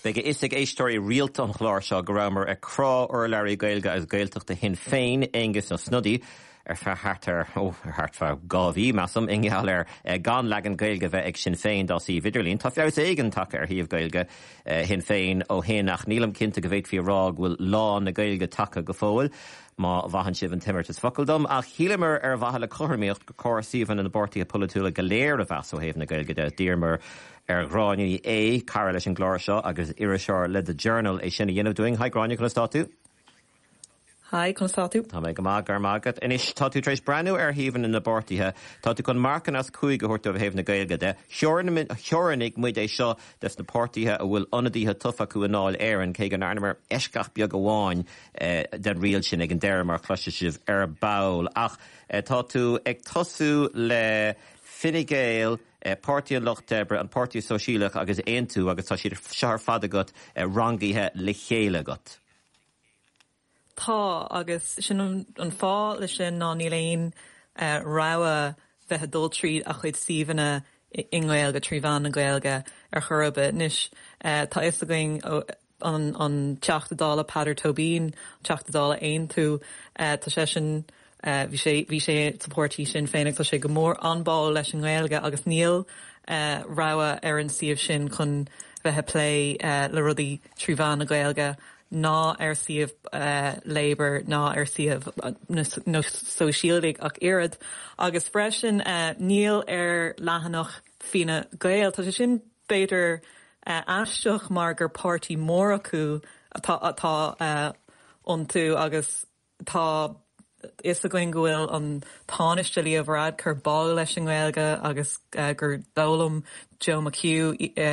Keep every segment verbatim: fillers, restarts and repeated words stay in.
Bege isig éistóirí rialta an chláir seo go raibh a crá urlairí Gaeilge as Gaeltachta hin féin Angus na snudí ar fear hartar ó hart fear gáhí measam ingeall ar gan legan Gaeilge bheith ag sin féin dá sí vidirlín. Tá feabhas éigen take ar híomh Gaeilge hin féin ó hénach nílam cinnta go bhfuil fí rá bhfuil lá na Gaeilge take go fóil. Má bhahan sibh an timmirtas focaildom a chialamar ar bhatha le choirmíocht go cóir síomhan in na bortaí a polatúla go léir a bheas ó héamh na Gaeilge de díormar ar gráinní é cara leis an gláir seo agus ire seoir le the journal é sinna dhéanamh doing. Hi gráinne chun stáú. Hi, chun stáú. Tá mé go mág ar mágad. Inis tá tú trééis breanú ar híomhan in na bortaíthe, tá tú chun marcan as chuig go thuirta bh héamh na Gaeilge de. Seorannig muid é seo des na pórtaíthe a bhfuil ionadaíthe tufa acu anáil éireann cé an airnamar eisceach beag go bháin den rial sin ag an deir mar chluiste sibh ar bail. Ach tá tú ag tosú le Fine Gael, Pártaí an Loch Debre an Pártaí Sóisialach agus aon tú agus tá siad sear fada agat rangaithe le chéile agat. Tá agus sin an fá lei sin ná ní léon rá bheithe dul tríd a chuid síomhanna in Gaeilge trí bhean na Gaeilge ar chorbe níos tá is going an an teachtadála Peadar Tobin, teachtadála aon tú tá sé sin bhí sé bhí sé supportí sin féinnig tá sé go mór anbáil leis an Gaeilge agus níl rá ar an siomh sin chun bheithe lé le rudaí trí bhean na Gaeilge ná ar siomh Labour ná ar siomh nó sóisialdig ach iad agus freisin níl ar leathanach fine Gael tá sé sin beidir aisteach mar gur pártaí mór acu atá atá an tú agus tá is a going gohfuil an táiste lí a bhrád chur báil leis an Gaeilge agus gur dólam Joe McHugh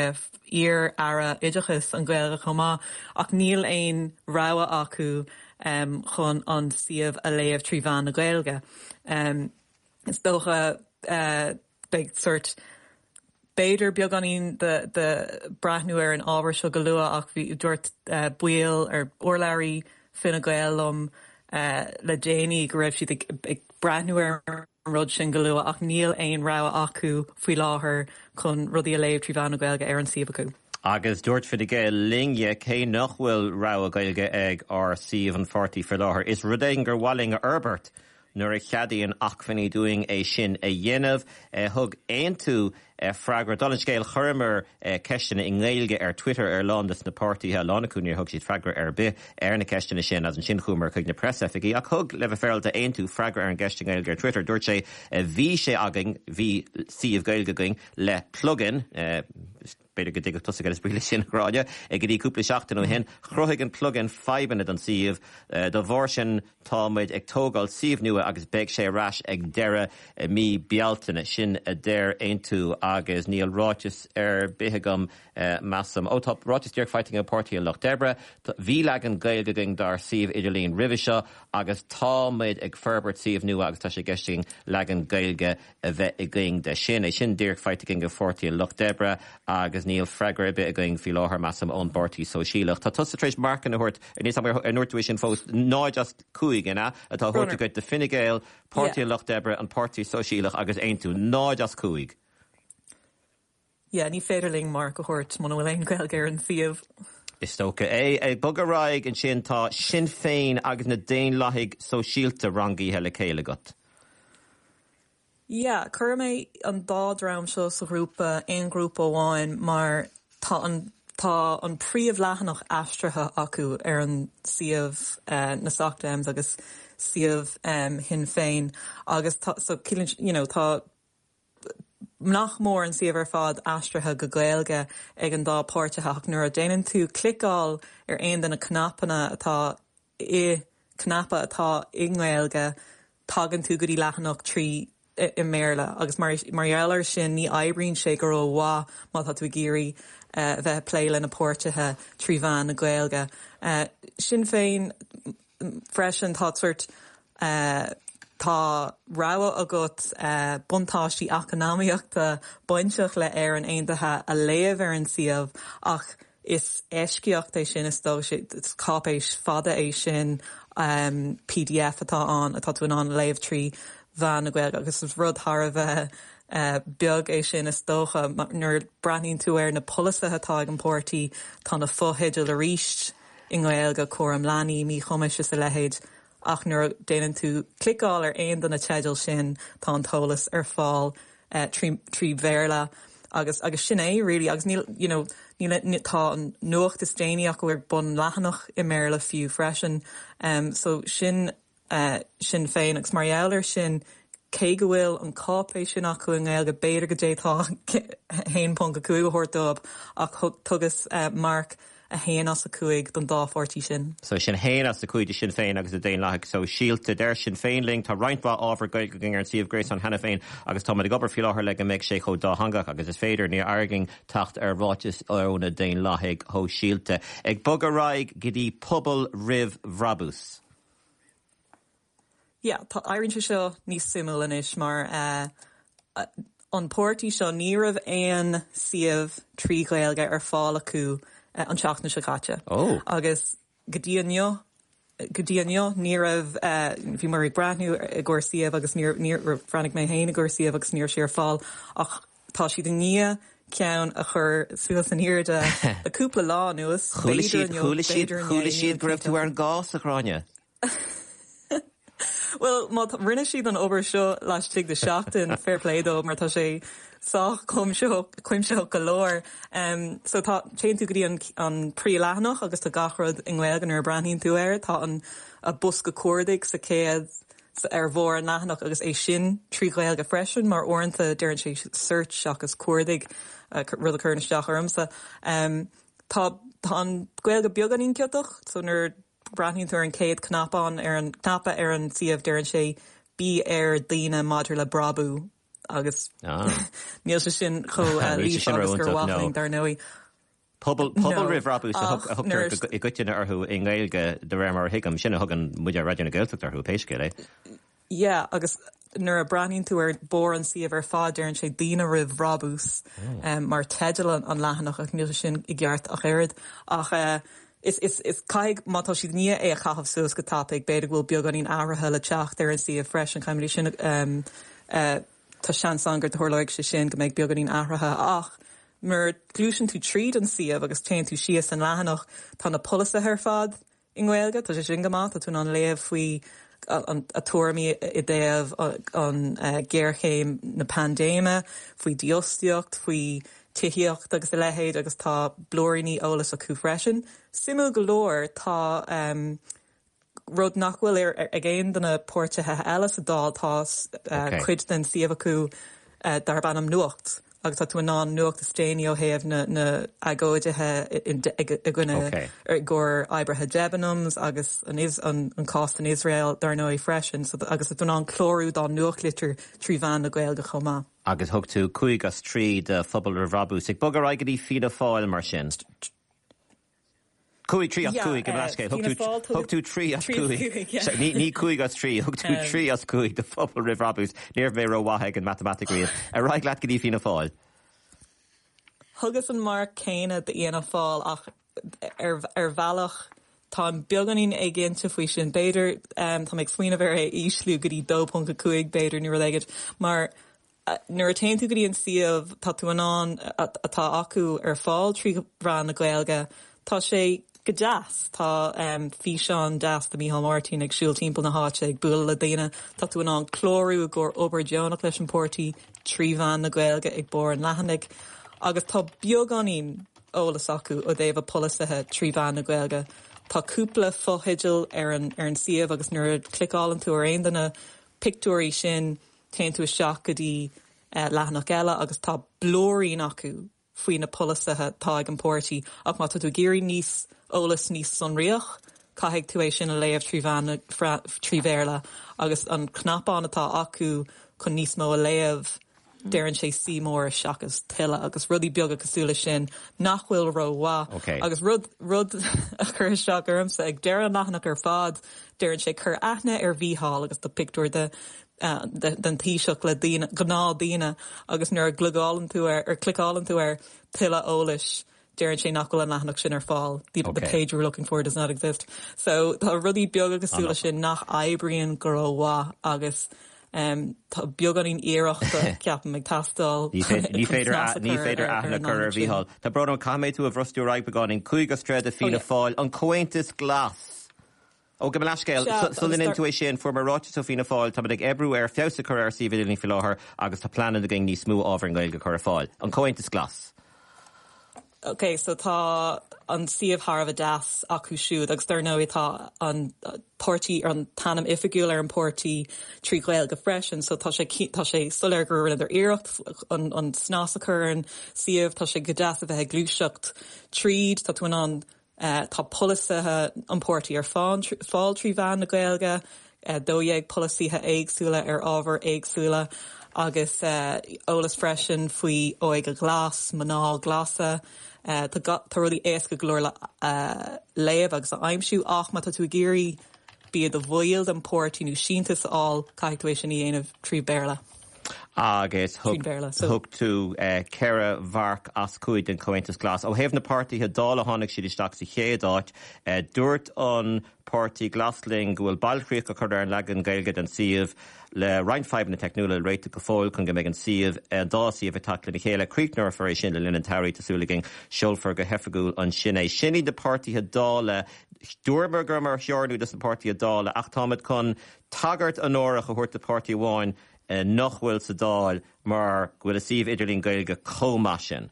ír ara idechas an Gaeilge chomá ach níl aon ráha acu um, chun an siomh a léamh trí bhean na Gaeilge. Um, is dócha uh, big sort beidir beag anín de, de brathnú ar an ábhar seo go luath ach bhí dúirt uh, buil ar orlairí Fine Gael Uh, le déanaí go raibh siad ag brathnú ar an rud sin go luath ach níl aon rá acu faoi láthair chun rudaí a léamh trí bhean na Gaeilge ar an siomh acu. Agus dúirt fi ige linge cé nach bhfuil rá a Gaeilge ag ar siomh an fortaí faoi láthair. Is rudéin gur bhhaling a Herbert nuair a cheadaí an achfaní doing é sin a dhéanamh thug aon tú freagra Donald scéil churmar ceistena in Gaeilge ar Twitter ar Lándas na pártaíthe lánacúníir thug siad freagra ar bith ar na ceistena sin as an sin chúmar chuig na presafigí ach thug le bheith fearlta aon tú freagra ar an ceiste Gaeilge ar Twitter dúirt sé bhí sé agin bhí siomh Gaeilge going le plugin beidir go dtí tusa is bríle sin ráide ag go dtí cúpla seachtain ó hen chruthigh an plugin fibanna an siomh do bhór sin táid ag tógáil siomh nua agus beag sé rais ag deire mí bealtainna sin a déir aon tú agus níl ráitis ar bithegam measam. Ó tá ráitis dear fighting a Pártaí an Loch Debre, bhí legan Gaeilge going dar siomh idirlíon ribhe seo agus táid ag ferbert siomh nua agus tá sé geisting legan Gaeilge a bheith i going de sin é sin dear fighting a Pártaí an Loch Debre agus níl freagra bit a going fi láthair measam ón Pártaí Sóisialach. Tá tusa trééis marcan a thuirt ar níos an nuirtuéis sin fós ná just cúig inna atá thuirta go de Fine Gael, Pártaí an Loch Debre an Pártaí Sóisialach agus aon tú ná just cúig. Yeah, ní féidirling mar go thuirt man bhfuil aon Gaeilge ar an siomh. Is tóca é ag bugaráig an sin tá Sinn Féin agus na déon láthaigh sóisialta rangaithe le chéile agat. Yeah, chuir mé an dádram seo sa grúpa aon grúpa amháin mar tá an tá an príomh leathanach astrathe acu ar an siomh uh, na Socdéms agus siomh um, Sinn Féin agus tá so you know tá nach mór an siomh ar fád astrathe go Gaeilge ag an dá páirteach nuair a déanann tú clicáil ar aon den na cnapanna atá i cnapa atá i Gaeilge tagann tú go dtí leathanach trí i méle agus marheallar sin ní aibríonn sé go raibh má tá tú géirí bheith pléile na pórtathe trí bhean na Gaeilge. Sinn Féin freisin tá suirt tá ráha agat buntáistí economíochta bainteach le ar an aontaithe a léamh ar an siomh ach is eiscíocht é sin is dó sé cápéis fada é sin um, P D F atá an atá tú an léamh trí bhean na Gaeilge agus is rud thar a bheith Uh, beag é sin is dócha nuair brathníonn tú ar na polasathe tá ag an pórtaí tá na fóhéidir a ríist in Gaeilge cuaram leanaí mí chumas is a lehéid ach nuair déanann tú clicáil ar aon donna teideal sin tá an tolas ar fáil uh, trí, trí bhéarla agus agus sin é really agus níl you know níl tá an nuacht is déanaach go bhfuir bun leathanach i méile fiú freisin um, so sin uh, sin féin agus mar eir sin cé go bhfuil an cápéis sin acu in Gaeilge beidir go détá haon pont go cuaig go hortóp ach tugus uh, mark a héan as a cuaig don dá fortí sin. So sin héan as a cuaig sin féin agus a déon leach so síalte der sin féinling tá roiintbá ábhar goil go ging ar siomh Grace an hena féin agus tá mar gobar fiú láthir le go méid sé cho dá hangach agus is féidir ní airging tacht ar bháis óna déon láthaigh ho síalte. Ag bog a raig go dtí pobal rih bhrabús. Ja, tá airinse seo níos simú inis mar uh, uh, an pórtaí seo ní raibh aon siomh trí Gaeilge ar fáil acu uh, an teach na sicáte. Oh. Agus go dtíoneo go dtíoneo ní raibh uh, bhí mar ag brathnú a ggur siomh agus níor frannig mé héin a ggur siomh agus níor sé ar fáil ach tá siad an ní ceann a chur suas an hiirde a cúpla lá nuas. Chúla siad chúla siad chúla siad go raibh tú ar an gás a chráine. Well, má rinne siad an obair seo leis tuig de seachtain fair play dó mar tá sé sách chuim seo chuim seo go leir. Um, so tá chéan tú go dtí an, an prí leathanach agus tá gachrad in Gaeilge ar brathníonn tú air tá an a bus go cuardaigh sa céad ar bhór an leathanach agus é sin trí Gaeilge freisin mar orintha deireann sé search agus cuardaigh uh, rud a chur isteach ormsa. Um, tá tá an Gaeilge beag an inceadach so nuair brathníonn tú ar an céad knapán ar an knapa ar an siomh deireann sé bí ar daoine maidir le brabú agus níl sé sin cho líos agus gur bhhaing dar nuí. Pobal rih bhrabús a thugtar i gcuiteanna orthú in Gaeilge de réir mar hiigem sinna thugan muide raidionna Gaeltacht orthú péisce é. Yeah, agus nuair a brathníonn tú ar bór an siomh ar fád deireann sé daoine rih bhrabús um, mar teideal an leathanach ach níl sé sin i gceart ach éard ach uh, Is is is caig mátá siad ní é a chahabh suas go tapig beidir bhfuil beag an áirithe le teach ar an siomh freis an caiimlí sin um, uh, tá sean sangur de thorlaigh sé sin go méid beag an áirithe ach mar glúisin tú tríd an siomh agus téann tú sios an leathanach tá na polasa ar fad in Gaeilge tá sé sin go mát a tún an léamh faoi a tuairmí i déamh an ggéirchéim na pandéime faoi diostiocht faoi tithíocht agus a lehéid agus tá blóirí ólas acu freisin. Simú go leor tá um, rud nachhfuil ar a ggéin donna pórtathe eile a dá tá uh, chuid den siomh acu uh, darban am nuacht agus tá tú an ná nuacht a stéine ó héamh na, na agóidethe i gcuine ar ggur oibrithe debanums agus an, is, an, an cost in Israel dar nó i freisin so agus tú ná chlórú dá nuach litir trí bhean na Gaeilge chomá. Agus thug tú cuaig as trí de phobal rih bhrabús ag bog a raigidí fiad a fáil mar sin. Cuaig trí as cuaig an ascé thug tú trí as cuaig ní cuaig as trí thug tú trí as cuaig de phobal rih bhrabús níor bhéir ó wathaigh an mathematicíomh a raig leat go dtí fianna fáil. Thugus an mar céine de íana fáil ach ar ar bhealach tá an beganín ag ginse faoi sin beidir um, tá ag smoine bhar é íslú go dtí dó ponca cuaig beidir nuair leigid mar Uh, nuair a téann tú go dtí an siomh tá tú anán atá acu ar fáil trí bhrean na Gaeilge tá sé go deas tá um, fí seán deas de Micheál Martin ag siúil timpeall na háite ag bualadh le daine tá tú anán chlórú a gur obair deonach leis an pórtaí trí bhean na Gaeilge ag bór an leathanach agus tá beagáín ólas acu ó déobh a polasathe trí bhean na Gaeilge tá cúpla fóhéideal ar an ar an siomh agus nuair clicálann tú ar aon donna pictúirí sin téann tú seach go dtí uh, leathanach eile agus tá blóirín acu faoi na polasathe tá ag an pórtaí ach má tá tú géirí níos ólas níos sonríoch caiigh tú é sin a léamh trí bhean trí bhéarla agus an knapán atá acu chun níos mó a léamh deireann sé simór seachas tuile agus rudí beag a cosúla sin nachhfuil róhá okay. agus rud rud a chur seach ormsa ag deireadh leathanach ar fad deireann sé chur aithne ar bhíhall agus do pictúir de Uh, den tíiseach le dína, gná dína agus nuair glugálan tú ar ar clicálan tú ar tuile ólis deireann sé nachhfuil an leathanach sin ar fáil. The, okay. the page we're looking for does not exist. So tá rudí beag agus súla sin nach eibríonn go róhá agus um, tá beagganín iireachta ceapan meg tastal. Ní féidir ní féidir aithna cur ar bhíhall. Tá brodom caméid tú a bhrostú raig begáin chuig a stred a fína fáil an Comhaontas Glas. ó go leiscéil sulin intu é sin fu marráte so fína fáil tá ag ebrú ar fiása chur ar sí bhílí fi láthair agus tá planan a gin ní smú ábhar an gailge chur a fáil. An Comhaontas Glas. Okay, so tá an siomh Harvard das acu siúd agus dar nó tá an pórtaí ar an tanam ifigiúil ar an pórtaí trí ghail go freisin, so tá sé tá sé sulir gur idir iirecht an an snás a chur an siomh tá sé go deas a bheith glúiseacht tríd tá tú an uh, tá polisathe an pórtaí ar fáin fáil trí bhean na gailge uh, dóhéag polisíthe éagsúla ar ábhar éagsúla agus uh, ólas freisin faoi óig a glas, maná glasa. Uh, tá rudí éasca glóir le uh, léamh agus a aimimsú ach má tá tú géirí bíad a bhil an pórtaí nó síntas á caiithú sin í dhéanamh trí béla. Agus thug tú ceire bharc as cuid den Comhaontas Glas. Ó héamh na pártaí he dála tháinig siad isteach sa chéadáit, dúirt an pártaí Glasling go bhfuil bailchríoch a chur ar an legan gailge den siomh le reinfeib na technúla réite go fáil chun go méid an siomh dá siomh tala na chéile críicnar for é sin le linn an tairí tasúlagin seolfar go hefagúil an sin é. Sinní de pártaí he dála dúirmar gur mar seornú dus na pártaí he dála ach táid chun tagart an órach a thuirt a pártaí bháin Uh, nach bhfuil sa dáil mar bhfuil a siomh idirlín gailge comá sin.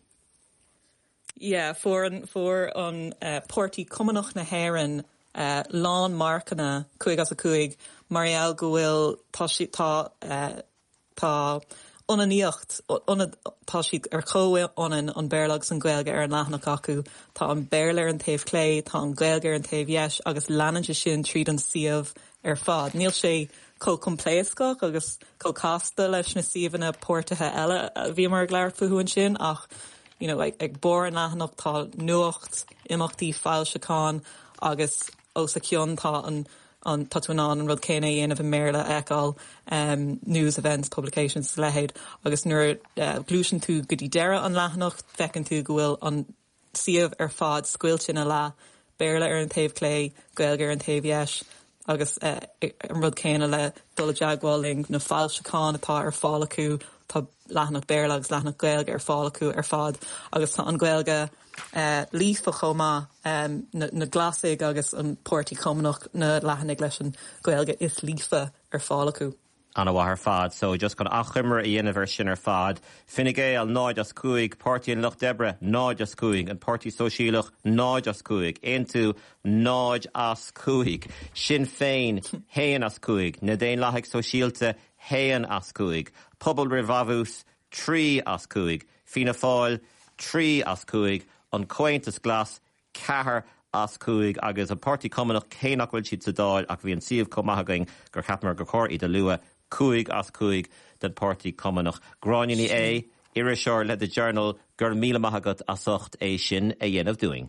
Yeah, for an for an uh, pórtaí cumanach na hÉireann uh, lán marcanna chuig as a chuig mariaal go bhfuil tá si tá uh, tá onaníocht tá siad ar chomhfuil onan an béirlag san gailge ar an leathnach acu tá an béirlir an taobh clé tá an gailge ar an taobh dheis agus leananse sin tríd an siomh ar fad. Níl sé có compléascach agus có casta leis na siomhanna pórtathe eile a bhí mar gglair fuúin sin ach you know, like, ag bor an leathnach tá nuacht imachtaí fáil seán agus ó sa cion tá an an tatuán an rud céine dhéanamh an méle eáil um, news events publications lehéid agus nuair uh, glúisin tú go dtí deire an leathnach fecinn tú go bhfuil an siomh ar fad scuilte na lá béirle ar an taobh clé gailge ar an taobh dheis agus uh, an rud céine le dul deagháling na fáil seán atá ar fáil acu tá leathnach béirle agus leathnach gailge ar fáil acu ar fad agus tá an gailge Uh, lífa chomá um, na, na glasaigh agus an pórtaí cumanach na leathanigh leis an gailge is lífa ar fáil acu. Anna bhar fad, so just gon achimmer a dhéanamh sin ar fad. Finnig é al náid as cuaig, pártaí an Loch Debre, náid as cuaig, an pártaí sosiálach, náid as cuaig, Aontu, náid as cuaig, Sinn Féin, héan as cuaig, na déon láthaigh sosialte, héan as cuaig, Pobal Rivavus, trí as cuaig, Fianna Fáil, trí as cuaig, an Comhaontas Glas, cethair as cuaig agus an pártaí cumanach céannach bhfuil siad sa dáil ach bhí an siomh commaithagaing gur cheapmar go chóir iad a lua cuaig as cuaig den pártaí cumanach. Gráinní é, ire seoir le the Journal gur míle maithagad a socht é sin a dhéanamh doing.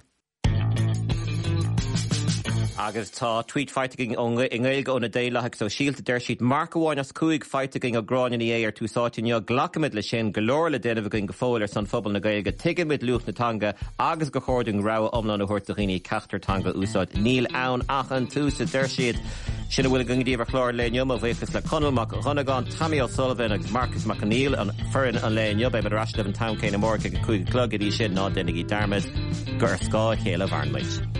Agus tá tweet fighting onga in gailge óna déileach so síalta deir siad marc amháin as cuaig fighting a gráinní é ar túsáitinne glacamid le sin golóir le déanamh going go fóil ar san phobal na gailge tuigeimid luach natanga agus go chóirling rá omlan na huirtaghine ceachtartanga úsáid níl ann achan tú sa deir siad sinna bhfuil gangdíomh chlár lénium a bhéchas le Conal Mac Honagan, Tammy O'Sullivan agus Marcus McAneil an fearin an lénium be mar rastal an town céine mór go cuaig clog a dí sin ná dénig í darmid gur scá chéile bharnmaid.